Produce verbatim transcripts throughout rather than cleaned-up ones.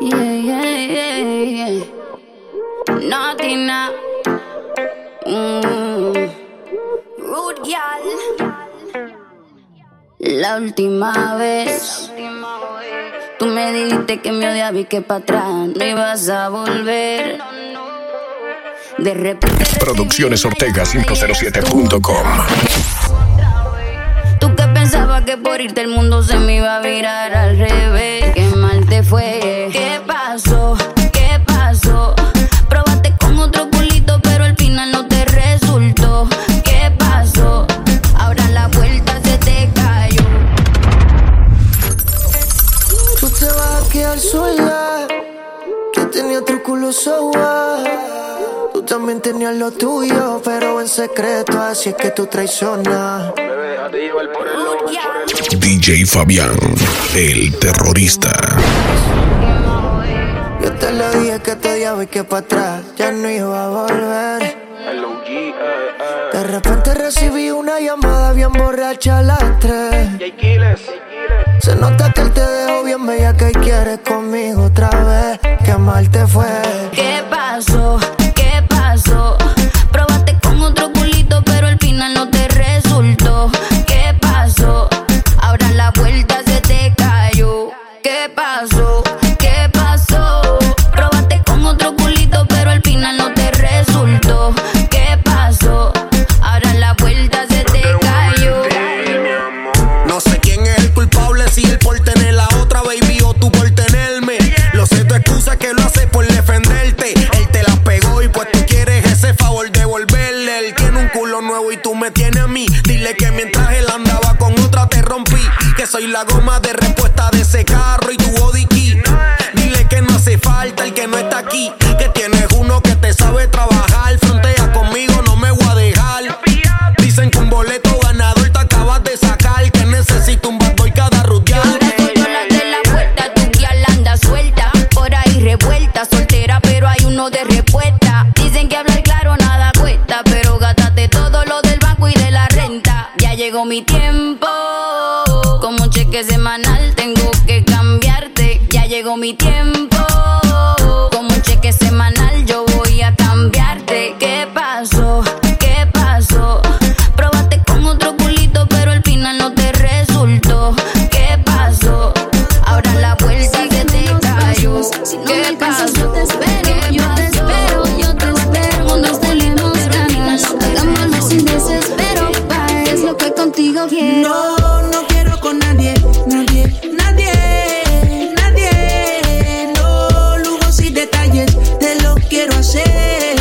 Yeah, yeah, yeah, yeah. Nothing now. Mm. Rude girl. La última vez tú me dijiste que me odiabas y que para atrás no ibas a volver. De repente Producciones Ortega quinientos siete punto com. Tú que pensabas que por irte el mundo se me iba a virar al revés. Qué mal te fue. ¿Qué pasó? ¿Qué pasó? Probaste con otro culito pero al final no te resultó. ¿Qué pasó? Ahora la vuelta se te cayó. Tú te vas a quedar sola. Yo tenía otro culo soba. Tú también tenías lo tuyo, pero en secreto, así es que tú traicionas. D J Fabián, el terrorista. Yo te lo dije que te odiaba y que para atrás ya no iba a volver. De repente recibí una llamada bien borracha a las tres. Se nota que él te dejó bien bella que quieres conmigo otra vez. Qué mal te fue. ¿Qué pasó? ¿Qué pasó? Probaste con otro culito pero al final no te resultó. ¿Qué pasó? Ahora la vuelta se te cayó. ¿Qué pasó? ¿Qué pasó? Probaste con otro culito pero al final no te resultó. ¿Qué pasó? Ahora la vuelta se te cayó. No sé quién es el culpable, si él por tener la otra baby o tú por tenerme. Lo sé, tu excusa que lo hace por defenderte. Él te la pegó y pues tú quieres ese favor devolverle. Él tiene un culo nuevo y tú me tienes a mí. Dile que mientras él andaba con otra te rompí. Que soy la goma de respuesta de ese carro y tu body key. Dile que no hace falta el que no está aquí. Que tienes uno que te sabe trabajar. Frontea conmigo, no me voy a dejar. Dicen que un boleto ganador te acabas de sacar. Que necesito un bad boy cada rutear. Ahora soy yo la de la puerta, tu guial anda suelta. Por ahí revuelta, soltera pero hay uno de respuesta. Dicen que hablar claro nada cuesta, pero gástate todo lo del banco y de la renta. Ya llegó mi tiempo, como un cheque semanal tengo que cambiarte. Ya llegó mi tiempo, como un cheque semanal yo voy a cambiarte. ¿Qué pasó? ¿Qué pasó? Probaste con otro culito pero al final no te resultó. ¿Qué pasó? Ahora la vuelta se te cayó. ¿Qué pasó? Yo te espero, yo te espero, yo te espero. Cuando tenemos ganas, hagámoslo sin desespero. Es lo que contigo quiero. No, no quiero con nadie, nadie, nadie, nadie. No, lujos y detalles, te lo quiero hacer,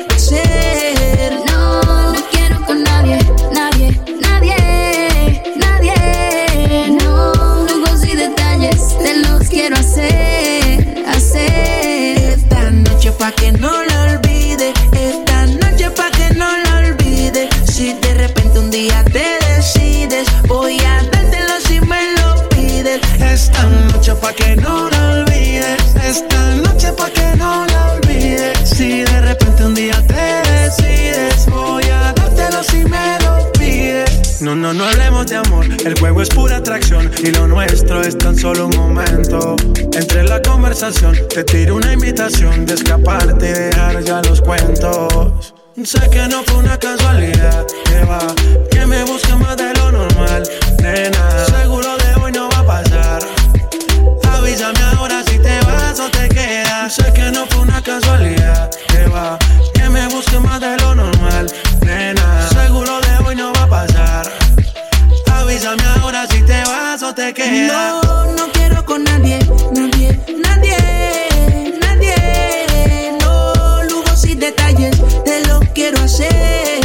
hacer. No, no quiero con nadie, nadie, nadie, nadie. No, lujos y detalles, te los quiero hacer, hacer. Esta noche pa' que no la olvide, esta noche pa' que no la olvide. Si de repente un día te decides, voy a dártelo si me lo pides. Esta noche pa' que no la olvides, esta noche pa' que no la olvides. Si de repente un día te decides, voy a dártelo si me lo pides. No, no, no hablemos de amor, el juego es pura atracción y lo nuestro es tan solo un momento. Entre la conversación te tiro una invitación de escaparte y dejar ya los cuentos. Sé que no fue una casualidad, que va, que me busque más de lo normal, nena. Seguro de hoy no va a pasar. Avísame ahora si te vas o te quedas. Sé que no fue una casualidad, que va, que me busque más de lo normal, nena. Seguro de hoy no va a pasar. Avísame ahora si te vas o te quedas. No, no quiero con nadie, nadie, nadie, nadie. No, lujos y detalles, te lo quiero hacer,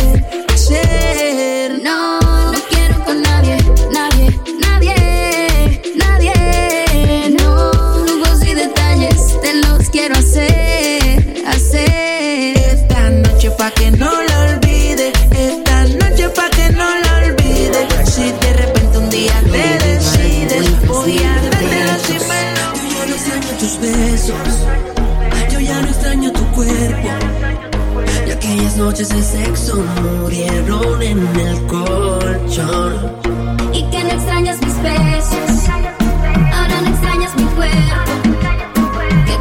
hacer. No, no quiero con nadie, nadie, nadie, nadie. No, lujos y detalles, te los quiero hacer, hacer. Esta noche pa' que no la olvide, esta noche pa' que no la olvide. Si de repente un día te decides, voy a dártelo si me lo. Yo ya no extraño tus besos, yo ya no extraño tu cuerpo. Y aquellas noches de sexo murieron en el colchón. Y que no extrañas mis besos, ahora no extrañas mi cuerpo. Que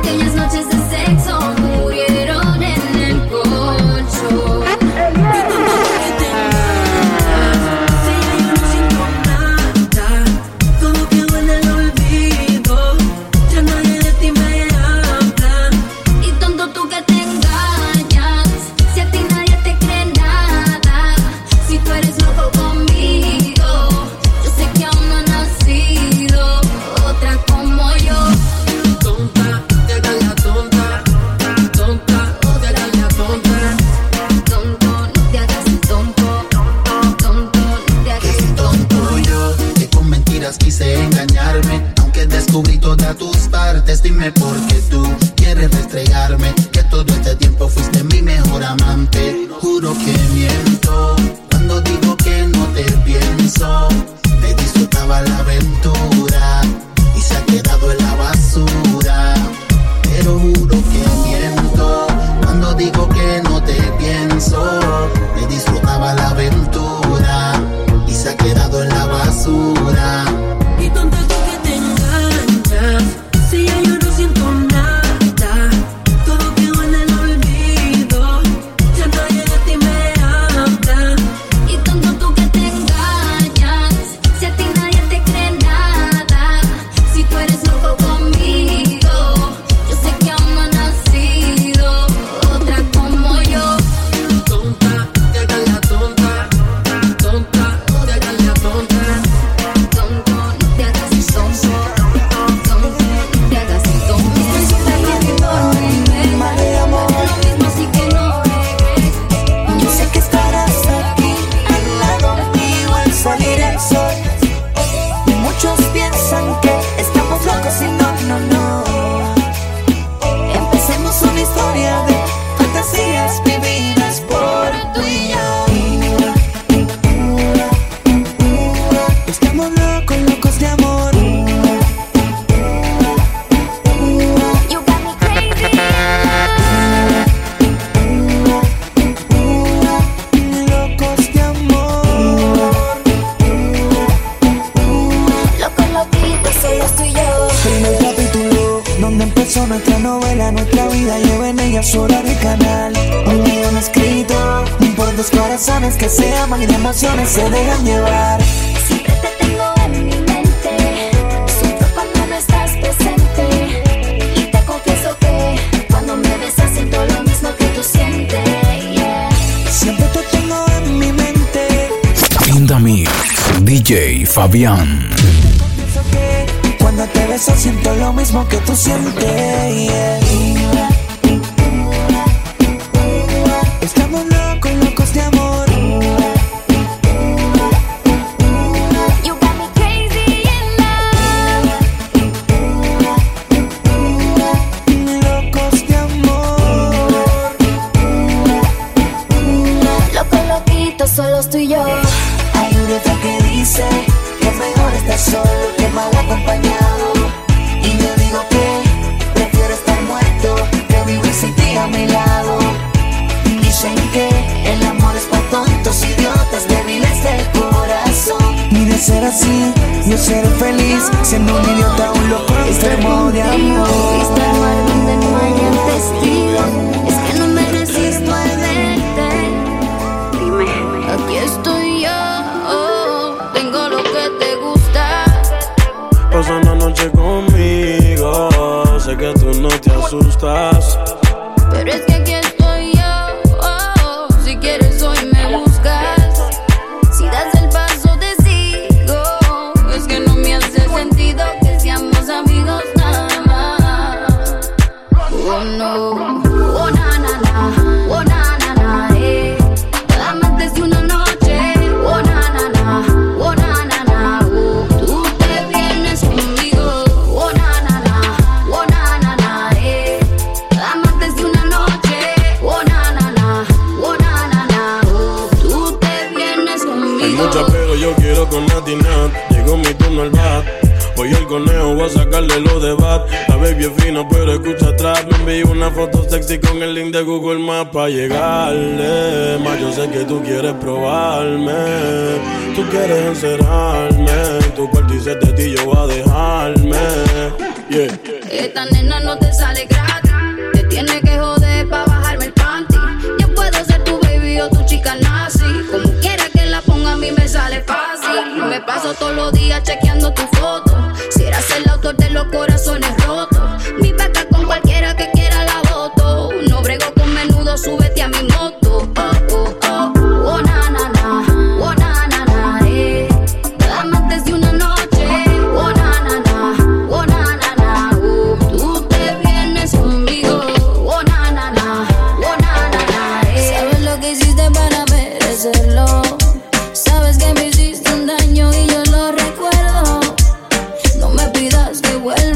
descubrí todas tus partes. Dime por qué tú quieres restregarme, que todo este tiempo fuiste mi mejor amante. Juro que miento cuando digo que no te pienso. Me disfrutaba la aventura y se ha quedado en la basura. Pero juro que miento cuando digo que no te pienso. Me disfrutaba la aventura y se ha quedado en la basura. Y tonta tú que te engañas, si ya yo no siento nada, todo quedó en el olvido, ya nadie de ti me habla. Y tonto tú que te engañas, si a ti nadie te cree nada, si tú eres loco conmigo, yo sé que aún no ha nacido otra como yo. Tonta, te hagas la tonta, tonta, te hagas la tonta. Tonto, no te hagas el sonso, tonto, no te hagas el tonto. Está bien por mí, Mal de amor. lo mismo así que no regreses. Yo sé que estarás aquí al lado mío al salir el sol. Y muchos piensan que estamos locos y no, no, no. Empecemos una historia de fantasías vividas por tú y yo. Estamos locos, locos de amor. You got me crazy, Locos de amor. loco, loquito, solo estoy yo. Primer capítulo, donde empezó nuestra novela, nuestra vida lleva en ella su hora de canal. Un guión escrito por dos corazones que se aman y de emociones se dejan llevar. Siempre te tengo en mi mente, sufro cuando no estás presente. Y te confieso que cuando me besas siento lo mismo que tú sientes, yeah. Siempre te tengo en mi mente. Linda Mix, D J Fabián. Pienso que cuando te beso siento lo mismo que tú sientes, yeah. Estamos locos, locos de amor. You got me crazy in love, Locos de amor. loco, loquito, solo estoy yo. Hay un refrán que dice que es mejor estar solo que mal acompañado. Y yo digo que prefiero estar muerto que vivir sin ti a mi lado. Dicen que el amor es para tontos, idiotas, débiles del corazón. Y de ser así, yo seré feliz siendo un idiota, un loco extremo de amor. Viste el mar donde no hayan testigos, es que no me resisto al verte. Dime, aquí estoy yo, tengo lo que te gusta. Pasa una noche conmigo, sé que tú no te asustas. Pero es que aquí estoy yo, oh, si quieres hoy me buscas. Si das el paso te sigo, es que no me hace sentido que seamos amigos nada más. Oh no, oh na na na, oh na na na, eh. Amantes de una noche, oh na na na, oh na na na, oh. Tú te vienes conmigo, oh na na na, oh na na na, eh. Amantes de una noche, oh na na na, oh na na na, oh. Tú te vienes Hay conmigo. mucha pero yo quiero con Nati Nat. Llegó mi turno al bat. Hoy el conejo voy a sacarle los de bat. La baby es fina pero escucha atrás. Me envié una foto sexy con el link de Google Maps pa' llegarle. Más yo sé que tú quieres probarme, tú quieres encerrarme. Tu cuarto y de ti yo voy a dejarme, yeah. Esta nena no te sale gratis, te tiene que joder pa' bajarme el panty. Yo puedo ser tu baby o tu chica nazi, como quiera que la ponga a mí me sale fácil. Me paso todos los días chequeando tu foto, si eras el autor de los corazones rotos. Mi vaca con cualquiera que quiera la voto, no brego con menudo, súbete a mi moto. Oh, oh, oh, oh na na na, oh na na na, eh. Amantes de una noche, oh na na na, oh na na na, oh. Tú te vienes conmigo, oh na na na, oh na na na, eh. Sabes lo que hiciste para merecerlo, sabes que me hiciste un daño y yo lo recuerdo. No me pidas que vuelva.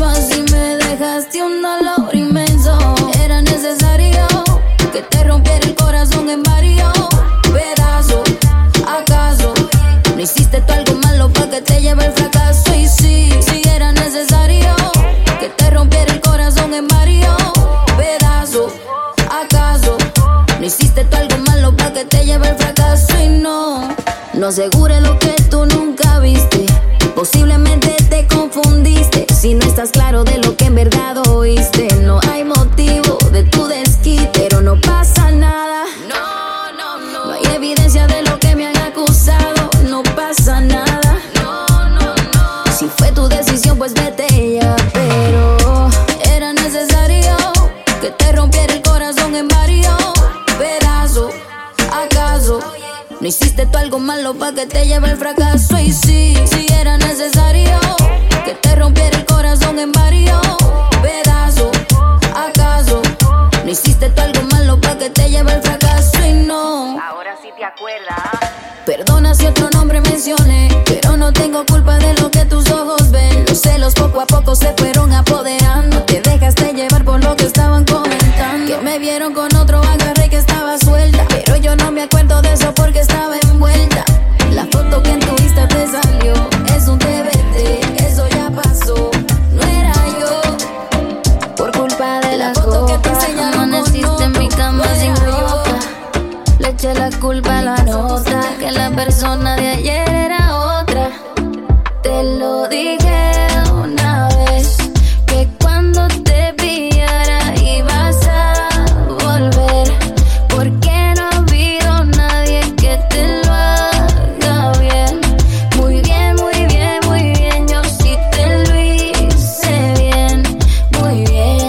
asegure lo que tú nunca viste. Posiblemente te confundiste si no estás claro de lo que en verdad oíste. No hay motivo de tu desquite, pero no pasa nada. No, no, no. No hay evidencia de lo que me han acusado. No pasa nada. No, no, no. Si fue tu decisión, pues vete ya. Pero era necesario que te rompiera el corazón en varios pedazos. ¿Acaso no hiciste tú algo malo pa' que te lleve el fracaso? Y sí, sí era necesario que te rompiera el corazón en varios pedazos. ¿Acaso no hiciste tú algo malo pa' que te lleve el fracaso? Y no, ahora sí te acuerdas. perdona si otro nombre mencioné, pero no tengo culpa de lo que tus ojos ven. Los celos poco a poco se fueron apoderando. Te dejaste llevar por lo que estaban comentando. Que me vieron con otro, agarré que estaba suelta, pero yo no me acuerdo de eso porque estaba envuelta. La foto que en tu Insta te salió es un D V D, eso ya pasó. No era yo, por culpa de la, la foto que te enseñaron. Amaneciste en mi cama no sin ropa. Le eché la culpa a la nota, que la persona de ayer era otra. Te lo dije una vez, que cuando te pillara ibas a volver, porque no ha habido nadie que te lo haga bien. Muy bien, muy bien, muy bien, yo sí te lo hice bien, muy bien.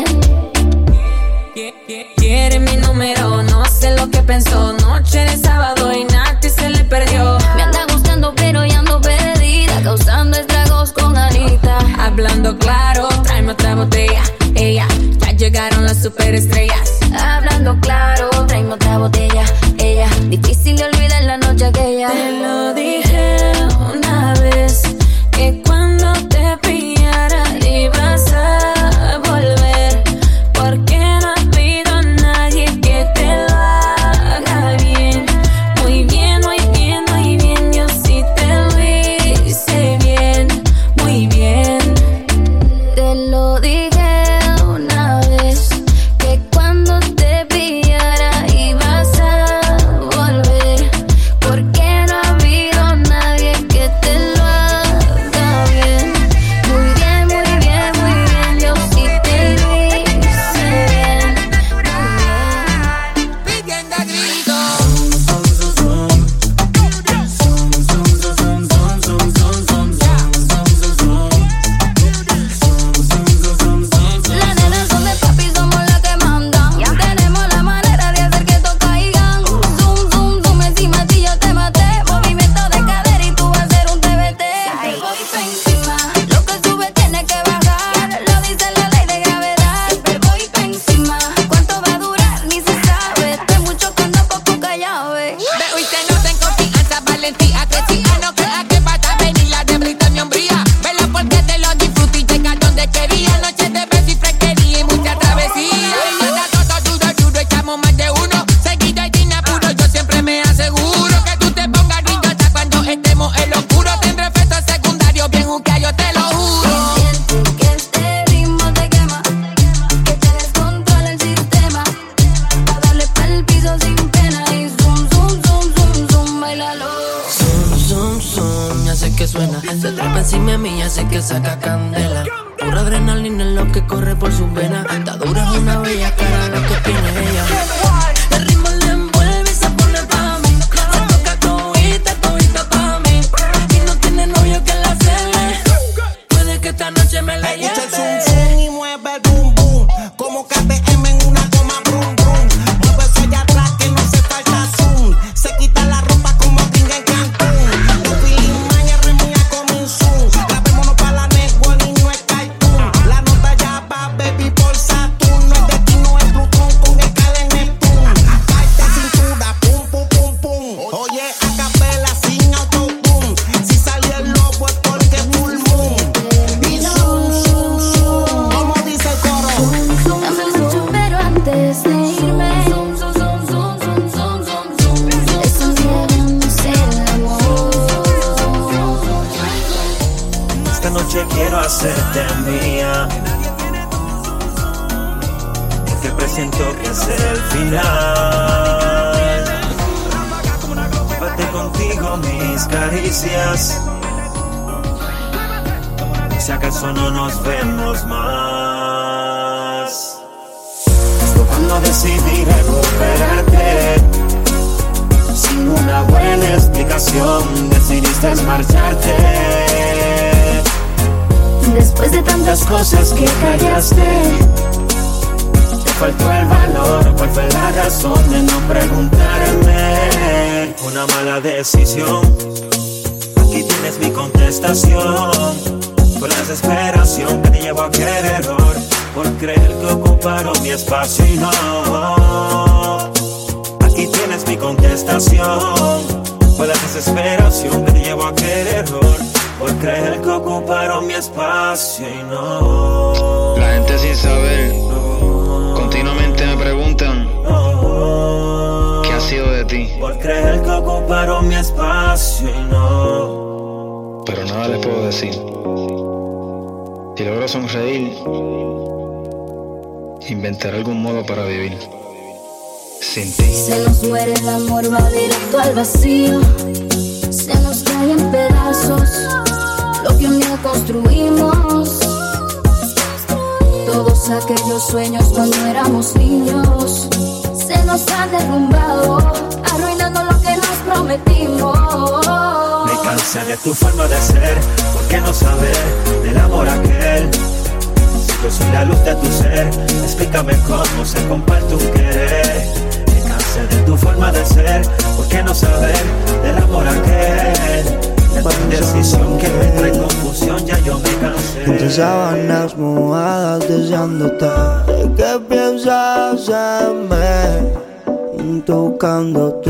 Quiere mi número, no sé lo que pensó. Noche de sábado y Nati se le perdió. Me anda gustando pero ya ando perdida, causando estragos con Anita. Hablando claro, tráeme otra botella. Ella, ya llegaron las superestrellas. Hablando claro, tráeme otra botella. Ella, difícil de olvidar la noche aquella. Te lo dije una vez, que cuando te pillara ibas a volver, porque no ha habido nadie que te lo haga bien. Muy bien, muy bien, muy bien, yo sí te lo hice bien, muy bien. Te lo dije una vez, que cuando te pillara ibas a volver, porque no ha habido nadie que te lo haga bien. Muy bien, muy bien, muy bien, yo sí te lo hice bien, muy bien. Pidiendo a gritos. Las nenas son de papi, somos las que mandan. Ya tenemos la manera de hacer que esto caigan. Zoom, zoom, zoom, encima de ti yo te maté. Movimiento de cadera y tú vas a ser un T V T. Te voy pa' encima, lo que sube tiene que bajar. Lo dice la ley de gravedad. Te voy pa' encima, cuánto va a durar ni se sabe. Estoy mucho con no con poca llave. De hoy se nota en confianza, valentía, crecía. No creas que va a venir la debrita mi hombría. Vela porque te lo disfruté y llega donde quería. Noche de beso y fresquería y mucha travesía. Manda todo duro, duro, echamos más de uno. Seguido y sin apuro, yo siempre me aseguro que tú te pongas riñosa cuando estemos en lo oscuro. Tendré efectos secundarios bien juquea, yo te lo juro. Siento que este ritmo te quema, que te descontrola el sistema. Pa' darle pa'l piso sin pena y zoom, zoom, zoom, zoom, zoom, bailalo. Zoom, zoom, ya sé que suena. Se trepa encima de mí, ya sé que saca candela. Pura adrenalina es lo que corre por sus venas. Está dura, es una bella cara lo que tiene ella. El ritmo le envuelve y se pone pa' mí. Se toca todita, todita pa' mí. Y no tiene novio que la cele. Puede que esta noche me la Escucha el lleve. zoom zoom y mueve el boom boom. Como K T M en una goma brum brum. Mueve eso allá atrás que no se falta zoom. Se quita la ropa como gringa en Cancún. Los feeling maña remía como un zoom. Grabémonos pa' la network y no es cartoon. La nota ya va baby por Saturn. No es destino, es Plutón con escala en Neptune. Parte cintura, pum pum pum pum. Oye, a capela sin autotune. Si salió el lobo es porque es full moon. Y zoom zoom zoom. Como dice el coro. Dame mucho pero antes de irme. Zoom, zoom, zoom, zoom, zoom, zoom, zoom, zoom. Estuviéramos el amor. Esta noche quiero hacerte mía, porque presiento que es el final. comparte contigo mis caricias. Si acaso no nos vemos más. Fue cuando decidí recuperarte. Sin una buena explicación decidiste marcharte. Después de tantas cosas que callaste, te faltó el valor. ¿Cuál fue la razón de no preguntarme? Una mala decisión. Aquí tienes mi contestación. Fue la desesperación que te llevó a aquel error, por creer que ocuparon mi espacio y no. Aquí tienes mi contestación. Fue la desesperación que te llevó a aquel error, por creer que ocuparon mi espacio y no. La gente sin saber continuamente me preguntan ¿qué ha sido de ti? Por creer que ocuparon mi espacio y no. Pero nada les puedo decir. Si logro sonreír, inventaré algún modo para vivir sin ti. Se nos muere el amor, va directo al vacío. Se nos cae en pedazos lo que un día construimos. Todos aquellos sueños cuando éramos niños se nos han derrumbado, arruinando lo que nos prometimos. Me cansé de tu forma de ser, ¿por qué no saber del amor aquel? Si yo soy la luz de tu ser, explícame cómo se comparte un querer. Me cansé de tu forma de ser, ¿por qué no saber del amor aquel? De tu indecisión que me trae confusión, ya yo me cansé. Entre sábanas mojadas deseándote, ¿qué piensas en mí? Tocándote,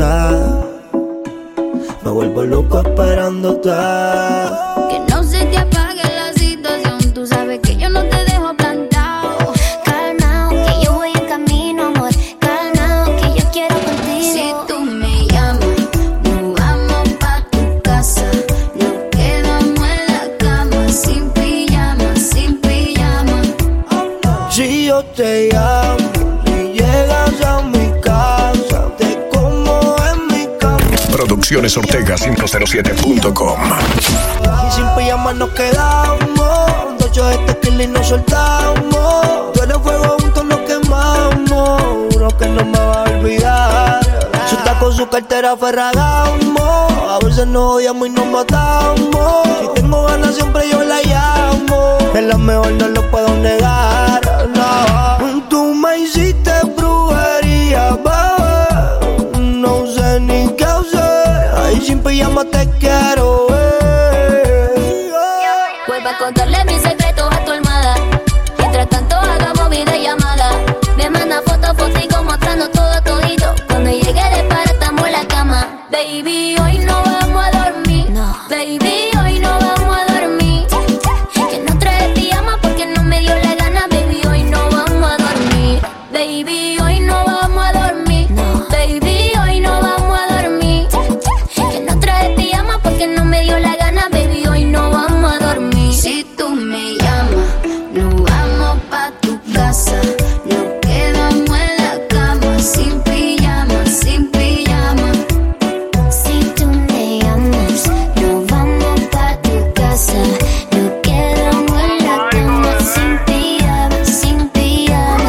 me vuelvo loco esperándote. Que no se te apague la situación, tú sabes que yo no te dejo plantado. Calmao, que yo voy en camino, amor. Calmao, que yo quiero contigo. Si tú me llamas, nos vamos pa' tu casa. Nos quedamos en la cama, sin pijama, sin pijama. Si yo te llamo, si llegas a mi casa, te como en mi cama. Producciones Ortega cinco cero siete punto com. Y sin pijama nos quedamos, dos ocho de tequila y nos soltamos. Tú eres fuego, juntos nos quemamos, juro que no me va a olvidar. Su taco, su cartera Ferragamo, a veces nos odiamos y nos matamos. Si tengo ganas siempre yo la llamo, es la mejor, no lo puedo negar, no. Tú me hiciste brujería, bebé, no sé ni qué hacer. Ahí sin pijama te quiero ver. Vuelvo a contarle mis secretos a tu almohada. Mientras tanto hagamos videollamada. Me manda fotos, fotico mostrando todo todito. Cuando llegue de para estamos en la cama. Baby, hoy no vamos a dormir. No. Baby, hoy no vamos a dormir. Que no trae pijama porque no me dio la gana. Baby, hoy no vamos a dormir. Baby, hoy no vamos a dormir. No. Baby, hoy no vamos a dormir. Que no trae pijama porque no me dio la gana. Baby, hoy no vamos a dormir. Si tú me llamas, nos vamos pa' tu casa. Nos quedamos en la cama, sin pijama, sin pijama. Si tú me llamas, nos vamos pa' tu casa. Nos quedamos en la cama, sin pijama, sin pijama.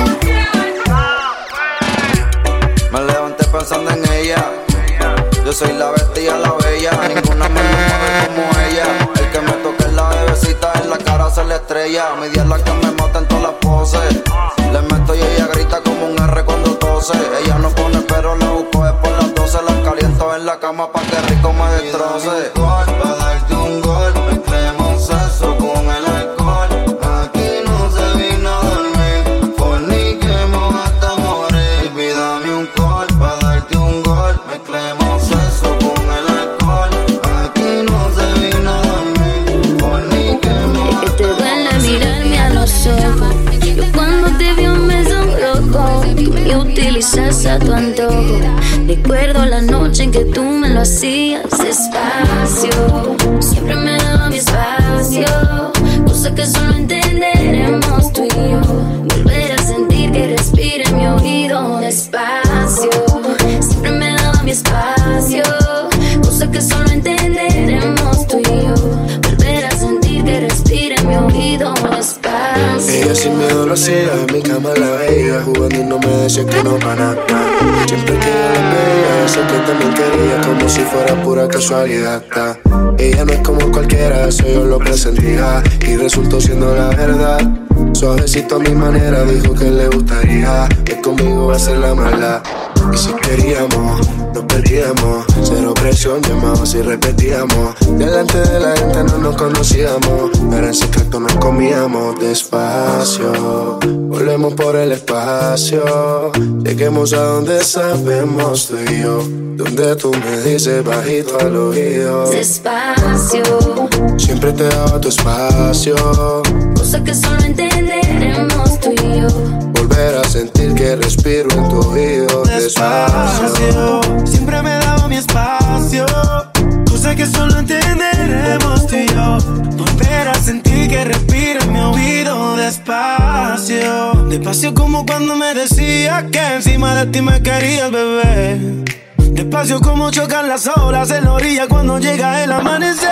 Me levanté pensando en ella. Yo soy la bestia, la bella. Ninguna me mueve como ella. El que me toque la bebecita en la cara se le estrella. Mi día es la que me mata en todas las poses. Le meto y ella grita como un R cuando tose. Ella no pone pero la busco es por las doce. La caliento en la cama pa' que rico me destroce. Pa' darte un gol, mezclemos sexo con el alcohol. Aquí no se vino a dormir, forniquemos hasta morir. Baby, dame un call pa' darte un gol, mezclemos sexo con el alcohol. Aquí no se vino a dormir, forniquemos Es que te hasta duele morir. mirarme a los ojos. Yo cuando te vi un beso loco, tú me utilizas a tu antojo. Recuerdo la noche en que tú me lo hacías despacio. Siempre me daba mi espacio, cosa que solo entenderemos tú y yo. Volver a sentir que respira en mi oído despacio. Siempre me daba mi espacio, cosa despacio. Ella sin miedo lo hacía, en mi cama la veía, jugando y no me decía que no para nada. Siempre que yo la veía, sé que también quería, como si fuera pura casualidad. Ella no es como cualquiera, eso yo lo presentía, y resultó siendo la verdad. Suavecito a mi manera, dijo que le gustaría, que conmigo va a ser la mala. Y si queríamos, nos perdíamos, cero presión, llamábamos y repetíamos. Delante de la gente no nos conocíamos, pero en secreto nos comíamos despacio. Volvemos por el espacio, lleguemos a donde sabemos tú y yo, donde tú me dices bajito al oído. Despacio, siempre te daba tu espacio, cosa que solo entenderemos tú y yo. Volver a sentir que respiro en tu oído. Despacio, siempre me daba mi espacio, cosa que solo entenderemos tú y yo. Volver a sentir que respiro en mi oído. Despacio, despacio como cuando me decías que encima de ti me querías, bebé. Despacio como chocan las olas en la orilla cuando llega el amanecer.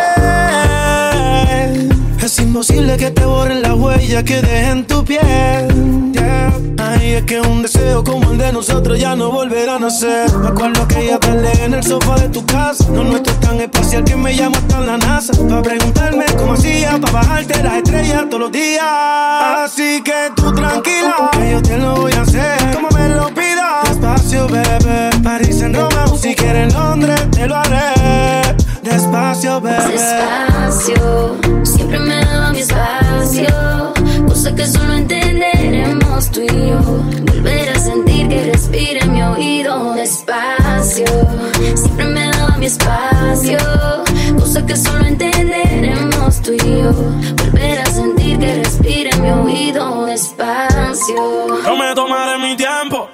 Es imposible que te borren la huella que deje en tu piel, yeah. Ay, es que un deseo como el de nosotros ya no volverá a nacer. Me acuerdo que ella tarde en el sofá de tu casa. No, nuestro es tan espacial que me llama hasta la NASA, pa' preguntarme cómo hacía pa' bajarte las estrellas todos los días. Así que tú tranquila, que yo te lo voy a hacer como me lo pidas. Despacio, bebé, París en Roma, o si quieres en Londres, te lo haré. Despacio, bebé. Despacio, siempre me daba mi espacio, cosa que solo entenderemos tú y yo. Volver a sentir que respira en mi oído. Despacio, siempre me daba mi espacio, cosa que solo entenderemos tú y yo. Volver a sentir que respira en mi oído. Despacio. Yo me tomaré mi tiempo,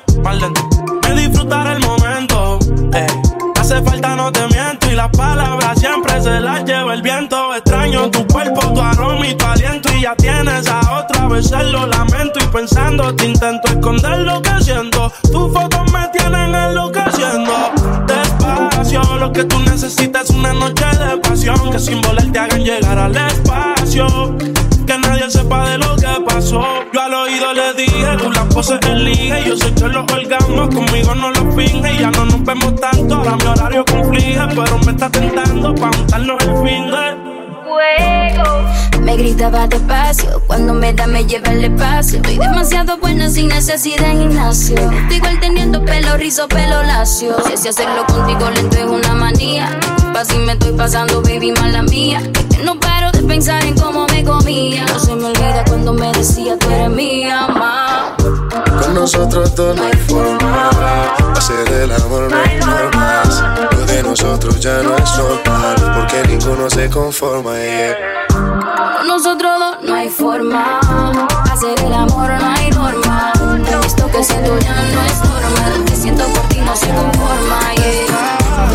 me disfrutaré el momento, ey. Hace falta, no te miento, y las palabras siempre se las lleva el viento. Extraño tu cuerpo, tu aroma y tu aliento, y ya tienes a otra vez, lo lamento. Y pensando te intento esconder lo que siento, tus fotos me tienen enloqueciendo. Despacio, lo que tú necesitas es una noche de pasión, que sin volar te hagan llegar al espacio, que nadie sepa de lo que pasó. Yo al oído le dije, tú las poses en liga, y yo sé que los orgasmos conmigo no los finge. Y ya no nos vemos tanto, ahora mi horario conflige, pero me está tentando pa' juntarnos el fin de fuego. Me gritaba despacio, cuando me da me lleva el espacio. Estoy demasiado buena sin necesidad de gimnasio. Estoy igual teniendo pelo rizo, pelo lacio. Si así hacerlo contigo lento es una manía. Disculpa si me estoy pasando, baby, mala mía. Es que no paro de pensar en cómo me comía. No se me olvida cuando me decía tú eres mía, ma. Con nosotros dos no hay forma, hacer el amor no hay normas. Lo de nosotros ya no es normal, porque ninguno se conforma, yeah. Con nosotros dos no hay forma, hacer el amor no hay norma. Esto que siento ya no es normal, lo que siento por ti no se conforma, yeah.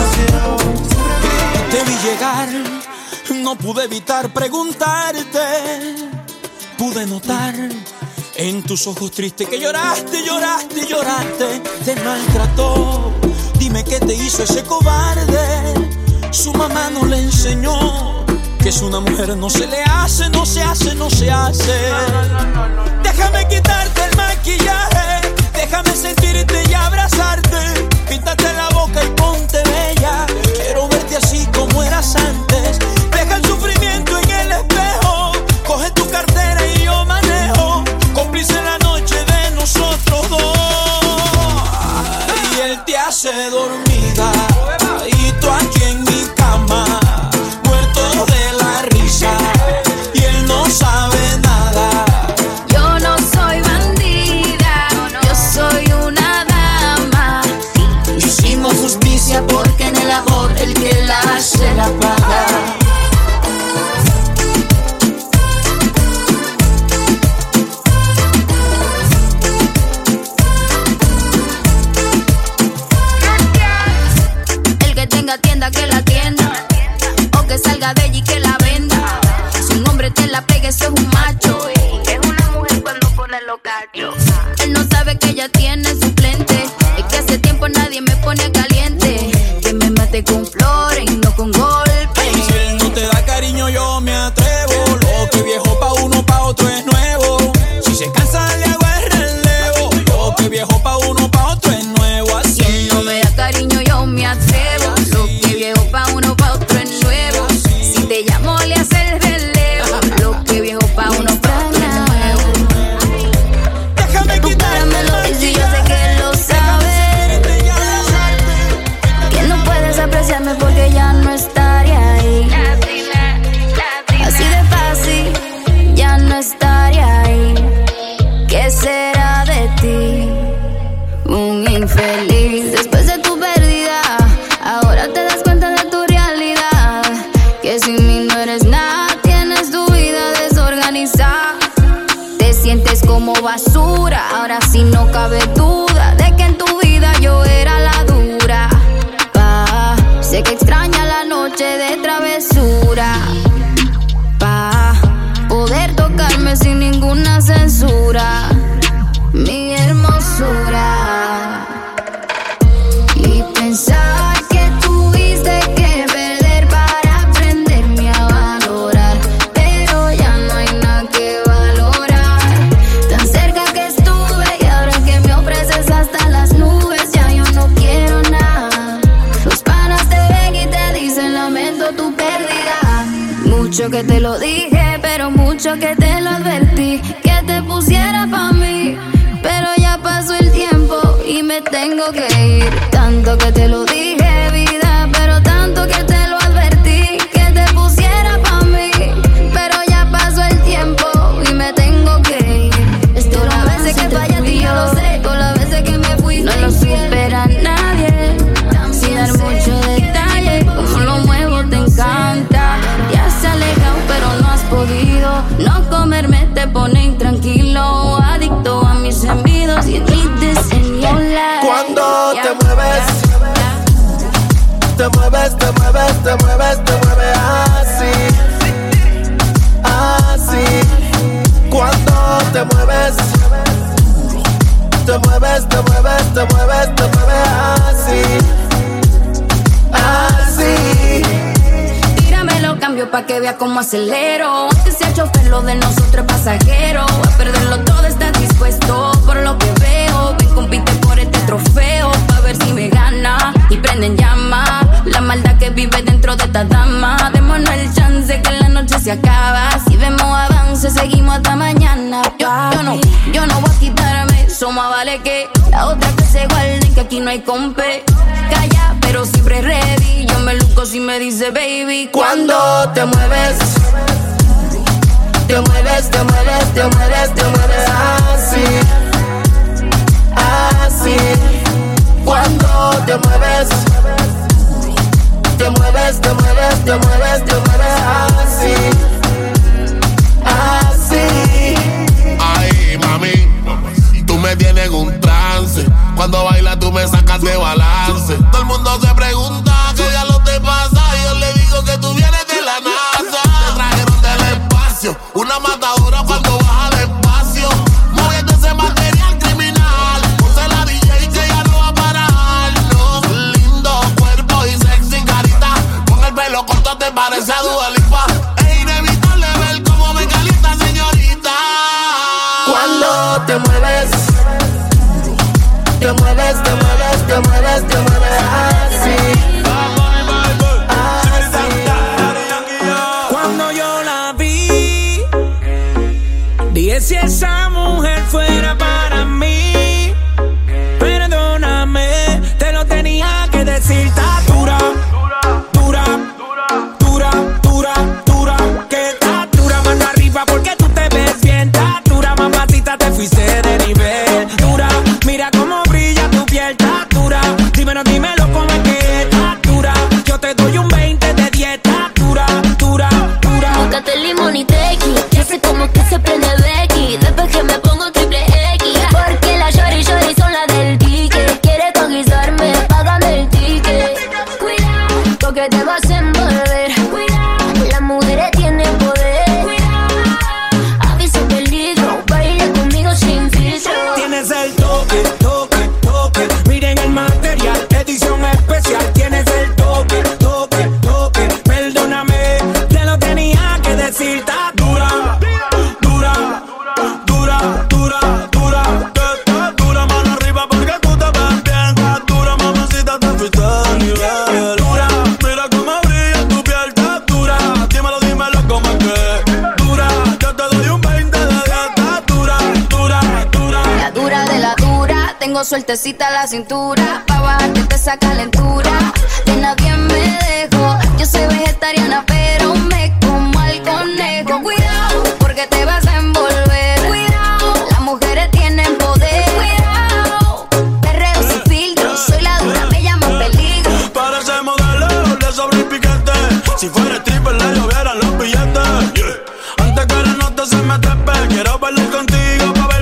Te vi llegar, no pude evitar preguntarte. Pude notar en tus ojos tristes que lloraste, lloraste, lloraste. Te maltrató, dime qué te hizo ese cobarde. Su mamá no le enseñó que es una mujer, no se le hace, no se hace, no se hace. Déjame quitarte el maquillaje, déjame sentirte y abrazarte. Píntate la boca y ponte bella, quiero verte así como eras antes. Deja el sufrimiento en el espejo, coge tu cartera y yo manejo. Cómplice la noche de nosotros dos, y él te hace dormida, y tú aquí en mi cama, muerto de la risa, y él no sabe nada. Yo no soy bandida, yo soy una dama. Hicimos justicia porque en el amor el que la hace la paga. eres como basura. Ahora sí no cabe duda de que en tu vida yo era la dura. Pa, sé que extraña la noche de travesura. Pa, poder tocarme sin ninguna censura. Mi hermosura. Y pensar que tuviste que perder para aprenderme a valorar. Pero ya no hay nada que valorar. Tan cerca que estuve y ahora que me ofreces hasta las nubes, ya yo no quiero nada. Los panas te ven y te dicen lamento tu pérdida. Mucho que te lo dije, pero mucho que te lo advertí, que te pusiera pa' mí. Pero ya pasó el tiempo y me tengo que ir. Tanto que te lo dije, vida, pero tanto que te lo advertí, que te pusiera pa' mí. Pero ya pasó el tiempo y me tengo que ir. Esto las veces que fallaste y yo lo sé, todas las veces que me fui no lo supera nadie. Sin dar mucho detalle, como lo muevo te encanta. Ya se ha alejado pero no has podido. No comerme te pone intranquilo, adicto a mis envidos y mis diseños. Cuando te mueves, te mueves, te mueves, te mueves, te mueves así, así. Cuando te mueves, te mueves, te mueves, te mueves, te mueves así, así. Tíramelo, cambio pa' que vea cómo acelero. Aunque sea chofer, lo de nosotros es pasajero. A perderlo todo estás dispuesto, por lo que veo. Ven, compite por este trofeo, pa' ver si me gana y prenden llama la maldad que vive dentro de esta dama. Démonos el chance que la noche se acaba. Si vemos avance, seguimos hasta mañana. Yo, yo no, yo no voy a quitarme. Somos vale que la otra que se guarde, que aquí no hay compe. Calla, pero siempre ready. Yo me luco si me dice baby. Cuando te mueves, te mueves, te mueves, te mueves, te mueves así, así. Cuando te mueves, te mueves, te mueves, te mueves, te mueves así, así. Ay, mami, tú me tienes en un trance. Cuando bailas tú me sacas de balance. Todo el mundo se pregunta qué ya lo te pasa. Y yo le digo que tú vienes de la NASA. Te trajeron del espacio, una matadora cuando baja despacio. Moviendo ese material criminal. Ponte la D J que ya no va a parar. No, lindo cuerpo y sexy carita. Con el pelo corto te parece a Dua Lipa. Es inevitable ver cómo me calienta, señorita. Cuando te mueves, te mueves, te mueves, te mueves, te mueves así, así. Cuando yo la vi, dije si esa mujer fuera para mí. Perdóname, te lo tenía que decir. Está dura, dura, dura, dura, dura. Que está dura, mano arriba porque tú te ves bien. Está dura, mamacita, te fuiste de nivel. Dura, mira cómo brilla tu piel. Está dura, dímelo, dímelo cómo es que está dura. Yo te doy un veinte de dieta. Dura, dura, dura. Búscate limón y tequi, ya sé cómo que se prende Becky. Después que me pongo triple X, porque la shorty shorty son la del ticket. Quiere conquistarme, págame el ticket. Cuidado, porque te vas a envolver. Cuidado, las mujeres tienen poder. Cuidado, aviso peligro, baila conmigo sin filtro. Tienes el toque, toque, toque. Miren el material, edición especial. Tienes el toque, toque, toque. Perdóname, te lo tenía que decir. Está dura, dura, dura, dura, dura. Está dura, mano arriba porque tú te ves bien. Está dura, mamacita, te fuiste de nivel. Dura, mira cómo brilla tu piel. Está dura, dímelo, dímelo cómo es que. Dura, yo te doy un veinte de dieta. Dura, dura, dura. La dura de la dura, tengo sueltecita la cintura. Pa' bajarte esa calentura, de nadie me dejo. Yo soy vegetariana pero me como al conejo. Cuidado, porque te vas a envolver. Cuidado, las mujeres tienen poder. Cuidado, perreo sin filtro. Soy la dura, me llaman peligro. Para ese modelo le sobra el piquete. Si fuera stripper le llovieran los billetes. Yeah. Antes que la nota se me trepe, quiero bailar contigo pa' ver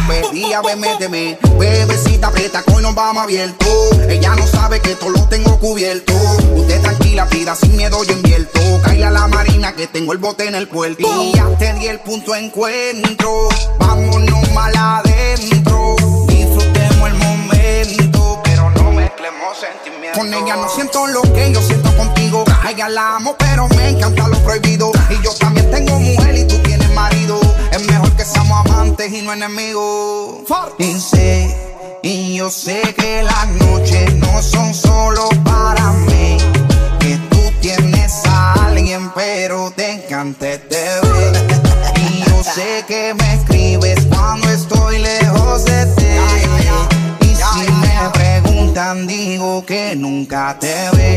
pedía, ve, méteme. Bebecita, aprieta, que hoy nos vamos abierto. Ella no sabe que todo lo tengo cubierto. Usted tranquila, pida sin miedo, yo invierto. Caile a la marina que tengo el bote en el puerto. Y ya te di el punto de encuentro. Vámonos mal adentro. Disfrutemos el momento, pero no mezclemos sentimientos. Con ella no siento lo que yo siento contigo. A ella la amo, pero me encanta lo prohibido. Y yo también tengo mujer y tú tienes marido. Es mejor que seamos amantes y no enemigos. Y sé, y yo sé que las noches no son solo para mí. Que tú tienes a alguien, pero te encanta te ver. Y yo sé que me escribes cuando estoy lejos de ti. Y si me preguntan, digo que nunca te ve.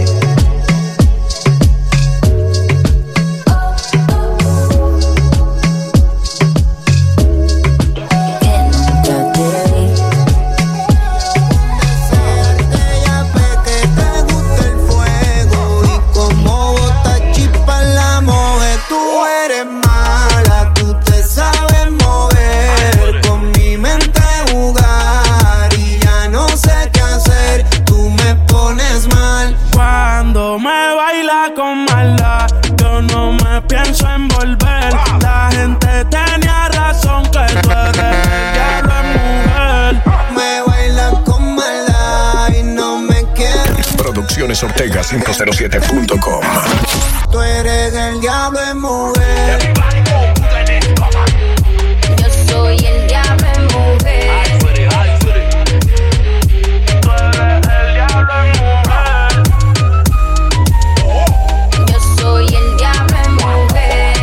Pienso envolver. La gente tenía razón que tú eres el diablo en mujer. Me bailan con maldad y no me quieres. Producciones Ortega cinco cero siete punto com. Tú eres el diablo en mujer. Yo soy el diablo en mujer. Tú eres el diablo en mujer. Yo soy el diablo en mujer.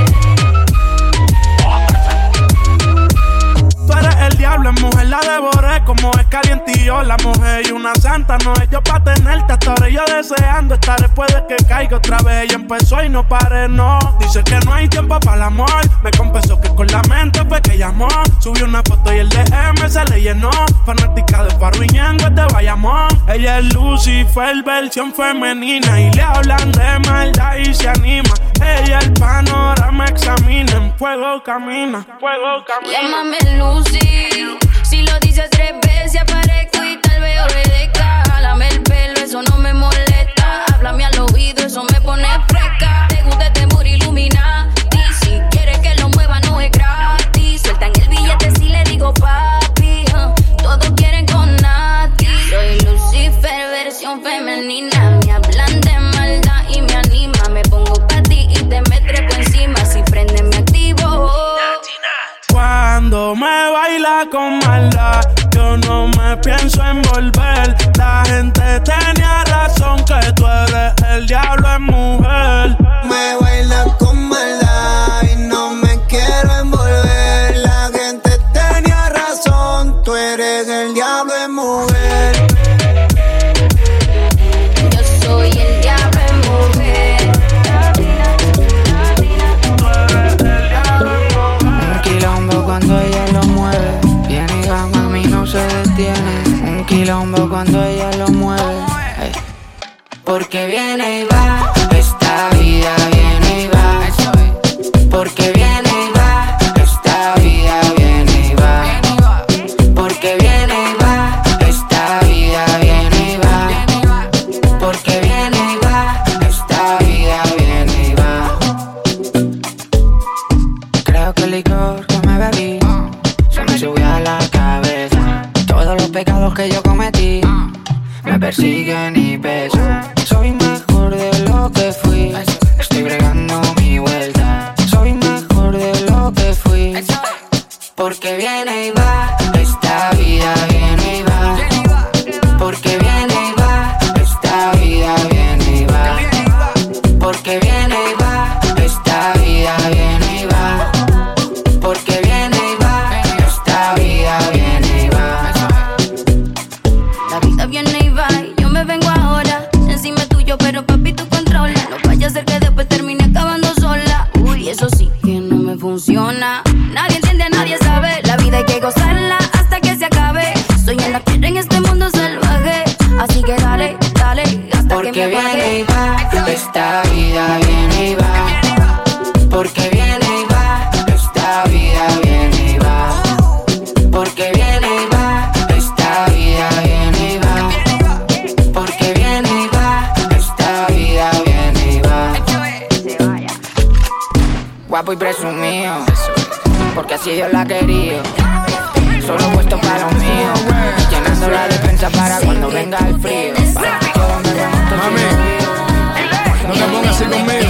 Tú eres el diablo en mujer, la devoré como es calientillo. La mujer y una santa no es yo pa' tenerte hasta ahora. Yo deseando estar después de que caiga otra vez. Ella empezó y no paré, no. Dice que no hay tiempo para el amor. Me confesó que con la mente fue que llamó. Subió una foto y el D M se le llenó. Fanática de Farru y Ñengo es de Bayamón. Ella es Lucifer, versión femenina. Y le hablan de maldad y se anima. Ella el panorama examina. En fuego camina, fuego camina. Llámame Lucy. Si lo dices tres veces aparezco y tal vez obedezca. Jálame el pelo, eso no me molesta. Háblame al oído, eso me pone fresca. Te gusta este muro Illuminati. Si quieres que lo mueva no es gratis. Sueltan el billete si le digo papi. uh, Todos quieren con Nati. Soy Lucifer, versión femenina. Me hablan de maldad y me anima. Me pongo pa' ti y te me trepo encima. Si prende me activo. Cuando me baila con maldad, yo no me pienso envolver. La gente tenía razón que tú eres el diablo en mujer. Me bailan con maldad y no me quiero envolver. La gente tenía razón, tú eres el diablo en mujer. Yo soy el diablo en mujer. Un quilombo cuando ella lo mueve. Viene y va, mami, no se detiene. Un quilombo cuando ella lo mueve. Hey. Porque viene y va, esta vida viene y va. Porque viene y va, esta vida viene y va. Porque viene y va, esta vida viene y va. Porque viene y va, esta vida viene y va. Creo que el licor que me bebí se me subió a la cabeza. Todos los pecados que yo cometí me persiguen y pesan. Soy mejor de lo que fui. Estoy bregando mi vuelta. Soy mejor de lo que fui. Porque viene y va, esta vida viene y va. Porque viene y va, esta vida viene y va. Porque viene y va, esta vida viene y va. Porque viene y va, esta vida viene y va. La vida viene y va y yo me vengo ahora. Encima tuyo, pero papi tú controla. No vaya a ser que después termine acabando sola. Uy, eso sí que no me funciona. Nadie entiende, nadie sabe. La vida hay que gozarla. guapo y presumido, porque así yo la quería. Solo puesto para los míos, llenando la despensa para cuando venga el frío. Mami, no te pongas así conmigo.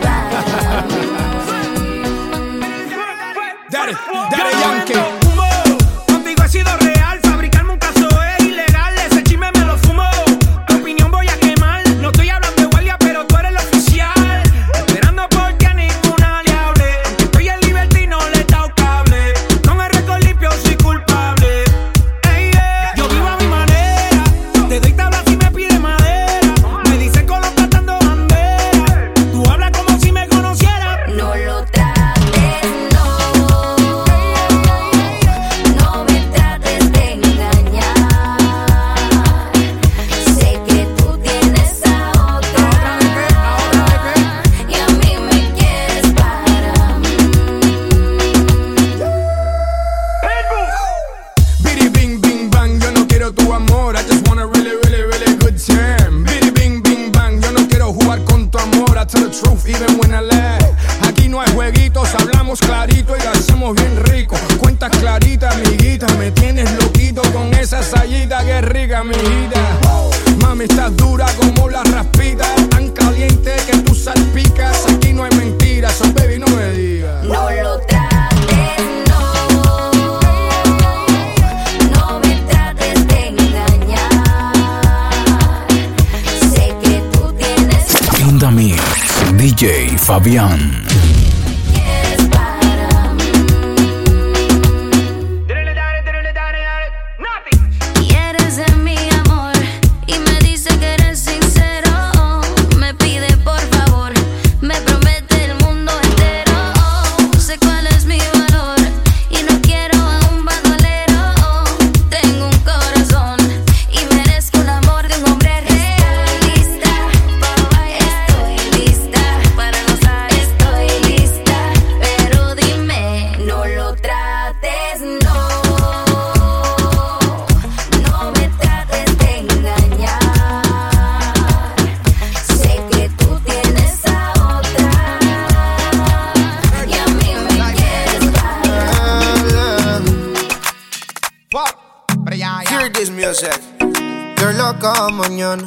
Daddy, Daddy Yankee. Contigo he sido real, fabricarme un caso es ilegal. Ese chisme me lo fumo, tu opinión voy a quemar. No estoy hablando de guardia, pero tú eres el oficial. Esperando porque a ninguna le hable. Estoy en libertad y no le he dado cable. Con el récord limpio soy culpable. Ey, yeah. Yo vivo a mi manera, te doy tabla si me pide madera. Me dicen colocando bandera. Tú hablas como si me conocieras. No lo trates, no. No me trates de engañar. Sé que tú tienes a otra y a mí me quieres para mí. Biddy bing bing bang, yo no quiero tu amor. I just want a really, really, really good time. Biddy bing bing bang, yo no quiero jugar con tu amor. I tell the truth even when I lie. Aquí no hay jueguitos, hablamos clarito y lo hacemos bien rico. Cuentas claritas, amiguita, me tienes loquito con esa sayita que es rica, amiguita. Mami, estás dura como la raspita, tan caliente que tú salpicas. Aquí no hay mentiras, so baby, no me digas. No lo trates, no. No me trates de engañar. Sé que tú tienes In the Mix, D J Fabián. quieres para mí. Quieres de mi amor y me dice que eres sincero. Me pide por favor, me promete el mundo entero. Sé cuál es mi valor y no quiero a un bandolero. Tengo un corazón y merezco el amor de un hombre real. Lista para bailar, estoy lista para gozar, estoy lista. Pero dime, no lo trates, no. No me trates de engañar. Sé que tú tienes a otra y a mí me quieres Hear this music. You're loca mañana.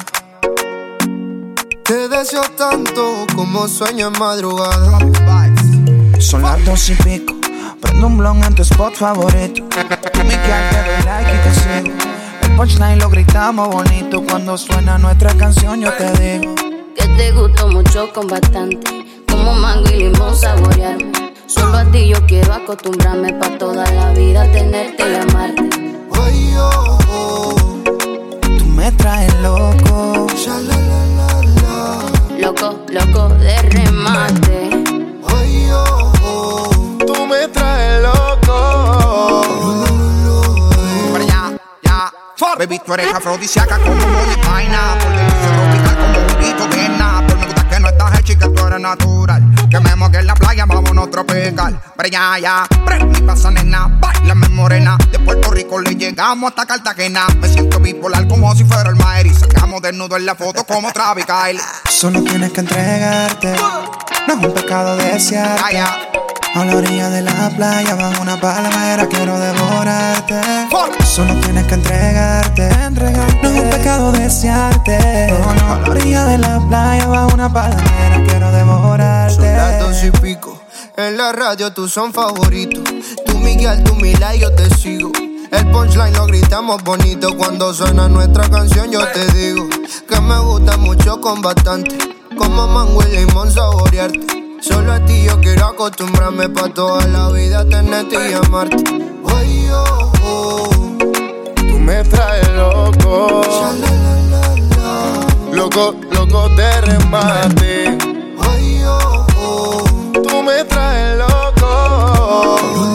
Te deseo tanto como sueño en madrugada. Son las dos y pico, prendo un blon en tu spot favorito. Tú mi que te doy like y te sigo. El punchline lo gritamos bonito. Cuando suena nuestra canción yo te digo que te gusto mucho con bastante, como mango y limón saborearme. Solo a ti yo quiero acostumbrarme pa' toda la vida tenerte y amarte. Ay, oh, oh. Tú me traes loco. Ya, la, la, la, la. Loco, loco de remate. Ay, oh, oh. Tú me traes loco. Pero ya, ya. Baby, tú eres afrodisíaca como Molly-Paina. Por delicia tropical como un grito de nada. Por me gusta que no estás hecha y que tú eres natural. Que me moque en la playa, vámonos tropical. Pero ya, ya. Prende pasa nena, bailame morena. De Puerto Rico le llegamos hasta Cartagena. Me siento bipolar como si fuera el Maer. Y sacamos desnudo en la foto como Travis Kyle. Solo tienes que entregarte. No es un pecado desearte. Ya, ya. A la orilla de la playa, bajo una palmera, quiero devorarte. Solo tienes que entregarte, entregarte. No es un pecado desearte. No, no. A la orilla de la playa, bajo una palmera, quiero devorarte. Son las dos y pico. En la radio tú son favoritos. Tú Miguel, tú Mila y yo te sigo. El punchline lo gritamos bonito. Cuando suena nuestra canción yo te digo que me gusta mucho con bastante, como mango y limón saborearte. Solo a ti yo quiero acostumbrarme pa' toda la vida tenerte y amarte. Ay, oh, oh. Tú me traes loco. Ya, la, la, la, la. Loco, loco de remate. Ay, oh, oh. Tú me traes loco.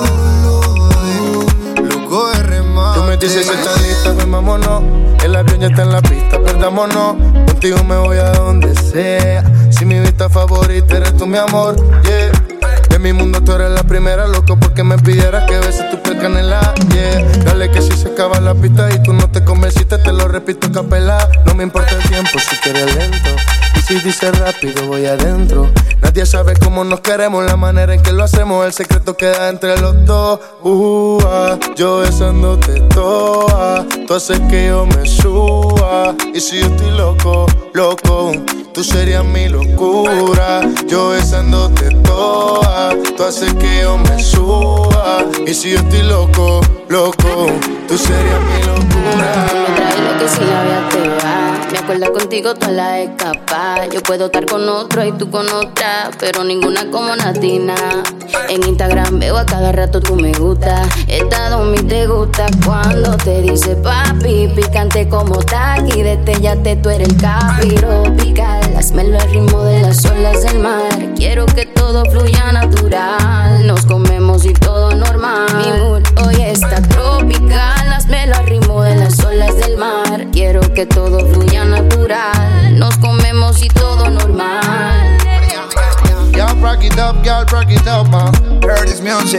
Loco de remate. Tú me dices que estás lista, pues vámonos. El avión ya está en la pista, perdámonos. Contigo me voy a donde sea. Si mi vista favorita eres tú, mi amor, yeah. En mi mundo tú eres la primera, loco, porque me pidieras que beses tu piel canela, yeah. Dale que si se acaba la pista y tú no te convenciste, te lo repito capela. No me importa el tiempo si quieres lento. Y si dice rápido voy adentro. Nadie sabe cómo nos queremos, la manera en que lo hacemos, el secreto queda entre los dos. Uh, ah, yo besándote toda, tú haces que yo me suba. Y si yo estoy loco, loco, tú serías mi locura. Yo besándote toda, tú haces que yo me suba. Y si yo estoy loco, loco, tú serías mi locura. Tú me traes lo que si la vida te va. Me acuerdo contigo toda la escapa. Yo puedo estar con otro y tú con otra, pero ninguna como Natina. En Instagram veo a cada rato tú me gusta. Estado mi te gusta cuando te dice papi. Picante como taqui, destellate, tú eres el capiro pical. Hazmelo al ritmo de las olas del mar. Quiero que todo fluya natural. Nos comemos y todo normal. Mi mood hoy está tropical. Hazmelo al ritmo de las olas del mar. Quiero que todo fluya natural. Nos comemos y todo normal. Y'all rock it up, y'all rock it up, man. Heard this music.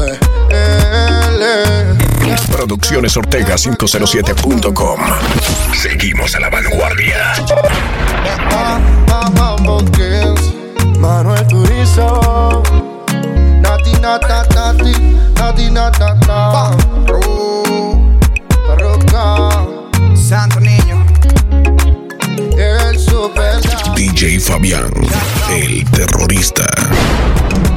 Producciones Ortega quinientos siete punto com. Seguimos a la vanguardia. Manuel Turizo. Nati, nata, nati, nati, nata, nata. Parroca. Santo Niño. El super D J Fabián, el terrorista.